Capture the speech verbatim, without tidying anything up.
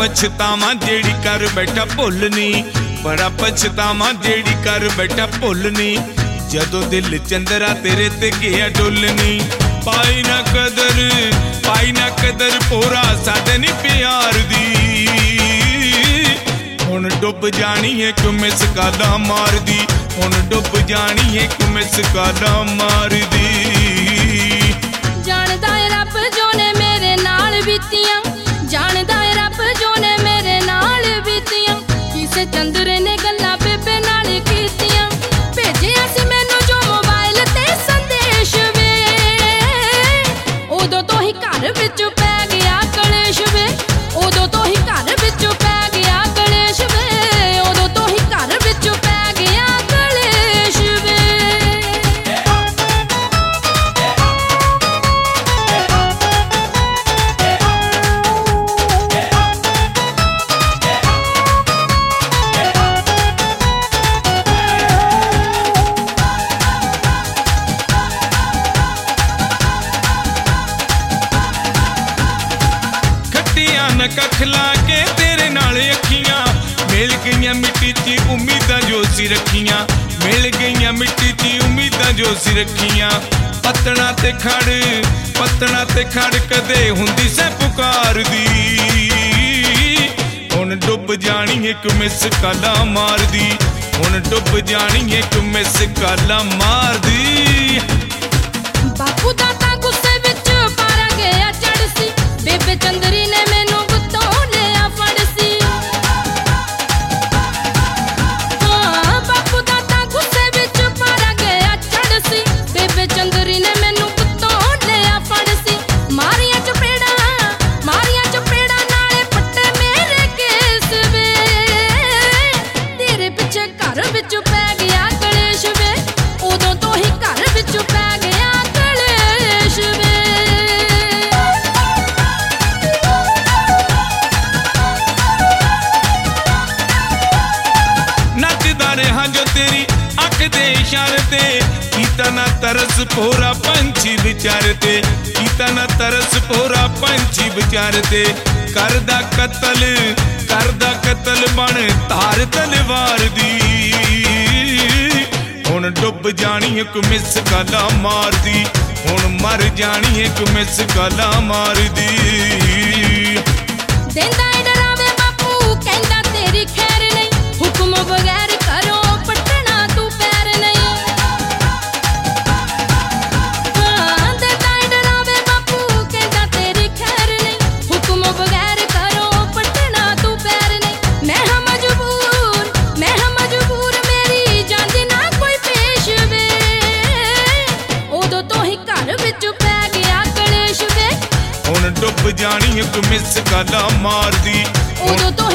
पछतावा जेड़ी कर बैठा भुलनी, बड़ा पछतावा जेड़ी कर बैठा भुलनी, जदों दिल चंदरा तेरे ते गया डुलनी। पाई ना कदर पाई ना कदर पोरा साडे नी प्यार दी, हुण डुब जानी है क्यों मिस काला मार दी, हुण डुब जानी है क्यों मिस काला मार दी। जानदा है रब जो ने मेरे नाल बीतियां, जानदा है रब जो ने मेरे नाल बीतियां, किसे चंदरे ने गल्लां बेबे नाल कीतियां। भेजिया सी मैनू जो मोबाइल ते संदेश वे, उदों तो ही घर विच पै गया कलेश वे, उदों तो ही घर विच पै गया कलेश वे, उदों तो ही घर विच पै गया कलेश वे। कख ला के तेरे नाल अखियां मिल गईयां मिट्टी ची उम्मीदां जो सी रखियां, मिल गईयां मिट्टी ची उम्मीदां जो सी रखियां। पत्तना ते खड़ पत्तना ते खड़ कदे हुंदी से पुकार दी, हुण डुब जानी है क्यों मिस काला मार दी, हुण डुब जानी है क्यों मिस काला मार दी। बापू दादा गुस्से विच पारा गया चढ़ सी, बेबे चंदरी ने मैनू गुत्तों लिया फड़ सी। हाँ बापू दादा गुस्से विच पारा गया चढ़ सी, बेबे चंदरी ने मैनू गुत्तों लिया फड़ सी। मारिया चपेड़ा मारिया चपेड़ा नाले पट्टे मेरे केस वे, तेरे पिछे घर विच पै गया कलेश वे, उदों तो ही घर विच पै गया कलेश वे। नचदा रहा जो तेरी अख दे इशारे ते, कीता ना तरस पोरा पंछी विचार ते, कीता ना तरस पोरा पंछी विचार ते। करदा कतल करदा कतल बन धार तलवार दी, हुण डुब जानी है क्यों मिस काला मार दी, हुण मर जानी है क्यों मिस काला मार दी। देंदा है डरावे बापू कहंदा तेरी खैर नहीं, हुक्म बगैर करो पटना तू पैर नहीं। हाँ देंदा है डरावे बापू कहंदा तेरी खैर नहीं, हुक्म बगैर करो पटना तू पैर नहीं। मैं हां मजबूर मैं हां मजबूर मेरी जांदी ना कोई पेश वे, उदों तो ही घर विच पै गया कलेश वे, हुण डुब जानी है क्यों मिस काला मार दी, उदों तो